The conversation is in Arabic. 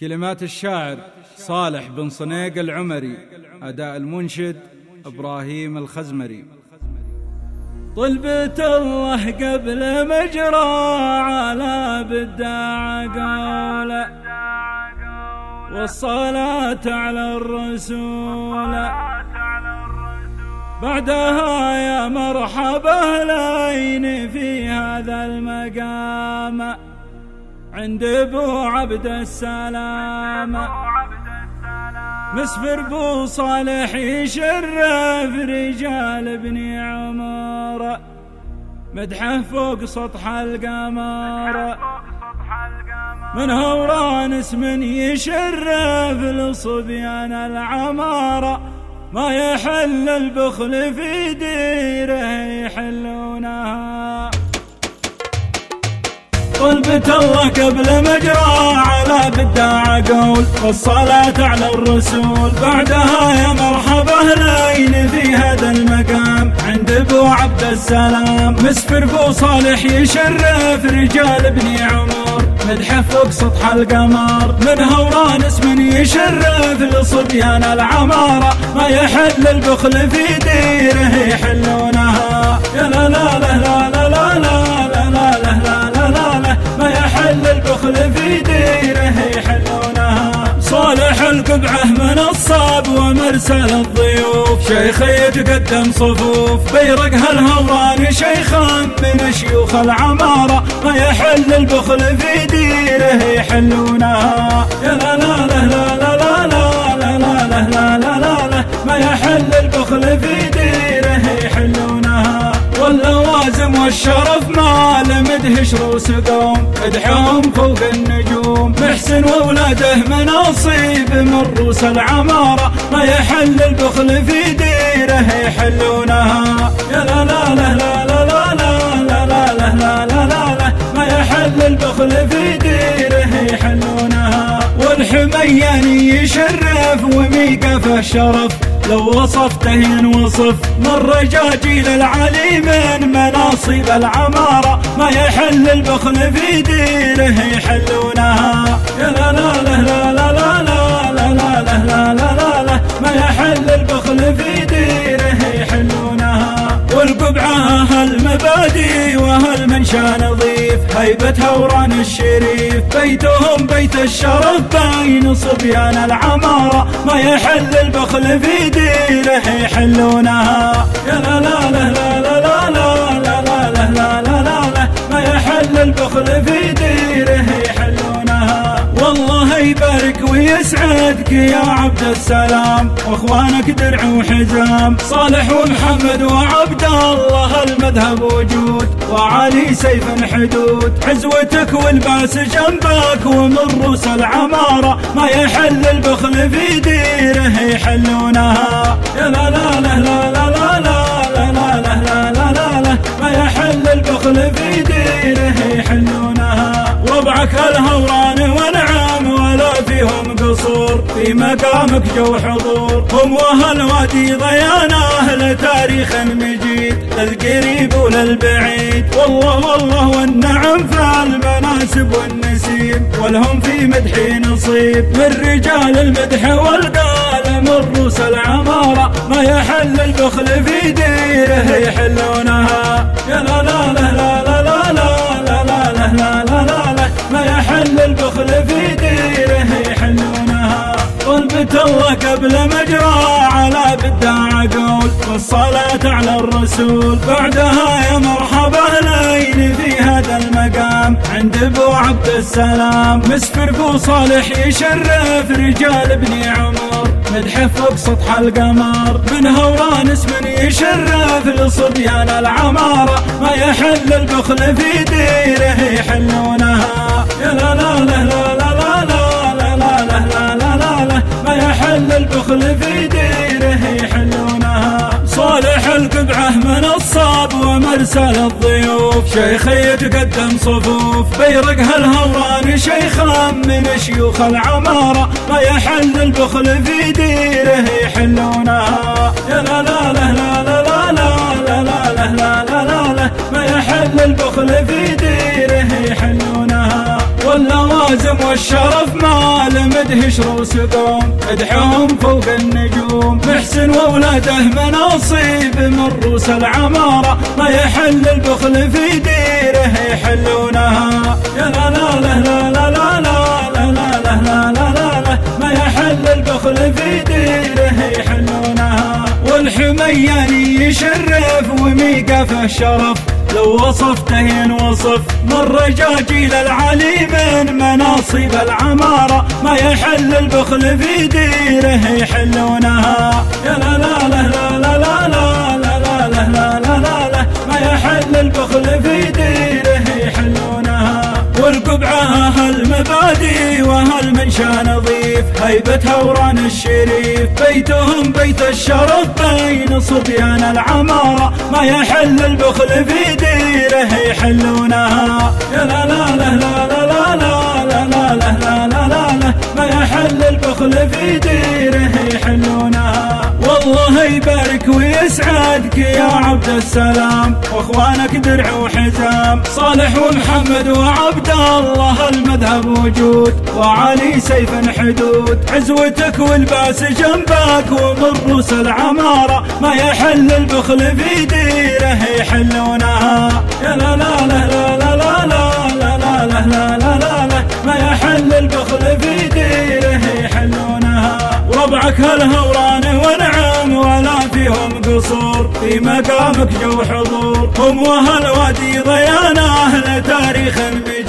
كلمات الشاعر صالح بن صنيق العمري، أداء المنشد إبراهيم الخزمري. طلبت الله قبل مجرى على بداع قوله، والصلاة على الرسول، بعدها يا مرحبا لين في هذا المقام عند ابو عبد السلام. مسفر بو صالح يشرف رجال بني عمر، مدحه فوق سطح القمر، من هوران اسم يشرف لصبيان العمارة، ما يحل البخل في ديره يحلونها. طلبت الله قبل مجرى على بداع قول، والصلاة على الرسول، بعدها يا مرحبا لين في هذا المقام عند ابو عبد السلام. مسفر بو صالح يشرف رجال بني عمر، مدحه فوق سطح القمر، من هوران اسم يشرف لصبيان العمارة، ما يحل البخل في ديره يحلونها. يا لا لا لا لا لا لا لا لا لا لا لا، ما يحل البخل في ديره يحلونها. صالح القبعه من الصاب ومرسل الضيوف، شيخ يتقدم صفوف، بيرق هالهوران شيخا من شيوخ العمارة، ما يحل البخل في ديره يحلونها. يا لا لا لا لا لا لا لا لا لا لا لا، ما يحل البخل في ديره يحلونها. واللوازم والشرف ما لمدهش روس قوم، مدحهم فوق النجوم، محسن واولاده مناصيب من روس العمارة، ما يحل البخل في ديره يحلونها. يا لا لا لا لا لا لا لا لا لا لا لا، ما يحل البخل في ديره يحلونها. والحمياني يشرف وميقفه شرف، لو وصفته ينوصف، من رجاجيل العلي من مناصب العمارة، ما يحل البخل في ديره يحلونها. يا لا لا لا لا لا لا لا لا لا لا لا، ما يحل البخل في ديره يحلونها. والقبعة هالمبادئ وهالمنشى نظيف، هيبة هوران الشريف، بيتهم بيت الشرف بين صبيان العمارة، ما يحل البخل في ديره يحلونها. يا لا لا لا لا لا لا لا لا لا لا، ما يحل البخل في ديره يحلونها. والله يبارك ويسعدك يا عبد السلام، واخوانك درع وحزام، صالح ومحمد وعبد الله المذهب وجود، وعلي سيف حدود، عزوتك والباس جنبك ومن روس العمارة، ما يحل البخل في ديره يحلونها. يا لا لا لا لا لا لا لا لا لا لا لا، ما يحل البخل في ديره يحلونها. ربعك الهوران ونعم ولا فيهم قصور، في مقامك جو حضور، هم وهالوادي ضيانه لتاريخ مجيد، للقريب وللبعيد، والله والله والنعم في المناسب والنسيم، ولهم في مدحي نصيب، من رجال المدح والقال من روس العمارة، ما يحل البخل في ديره يحلونها. يا لا لا لا لا لا لا لا لا لا لا، ما يحل البخل في ديره يحلونها. طلبت الله قبل مجرى على بداع قول، والصلاة على الرسول، بعدها يا مرحبا لين في هذا المقام عند ابو عبد السلام. مسفر بو صالح يشرف رجال بني عمر، مدحه فوق سطح القمر، من هوران اسم يشرف لصبيان العمارة، ما يحل البخل في ديره يحلونها. يا لا لا لا لا لا لا لا لا لا لا، ما يحل البخل في ديره يحلونها. صالح القبعه من الصاب ومرسل الضيوف، شيخ يتقدم صفوف، بيرق هالهوران شيخا من شيوخ العمارة، ما يحل البخل في ديره يحلونها. يا لا لا لا لا لا لا لا لا لا لا، ما يحل البخل في ديره يحلونها. والله اللوازم والشرف ما لمدهش روس قوم، ادحهم فوق النجوم، محسن واولاده مناصيب من روس العمارة، ما يحل البخل في ديره يحلونها. يا لا لا لا لا لا لا لا لا لا لا لا لا، ما يحل البخل في ديره يحلونها. والحمياني يشرف وميقفه شرف، لو وصفته ينوصف من رجاجيل العلي من مناصب العمارة، ما يحل البخل في ديره يحلونها. يا لا لا لا لا لا لا لا لا لا لا لا لا، ما يحل البخل في ديره يحلونها. والقبعة المبادئ وهالمنشا نظيف، هيبة هوران الشريف، بيتهم بيت الشرف بين صبيان العمارة، ما يحل البخل في ديره يحلونها. يا لا لا لا لا لا لا لا لا لا لا لا، ما يحل البخل في ديره يحلونها. والله يبارك ويسعدك يا عبد السلام، واخوانك درع وحزام، صالح ومحمد وعبد الله المذهب وجود، وعلي سيف حدود، عزوتك والباس جنبك ومن روس العمارة، ما يحل البخل في ديره يحلونها. يا لا لا لا لا لا لا لا لا لا لا لا لا، ما يحل البخل في ديره يحلونها. وربعك هالهوران ونعم ولا فيهم قصور، في مقامك جو حضور، هم وهالوادي ضيانه لتاريخ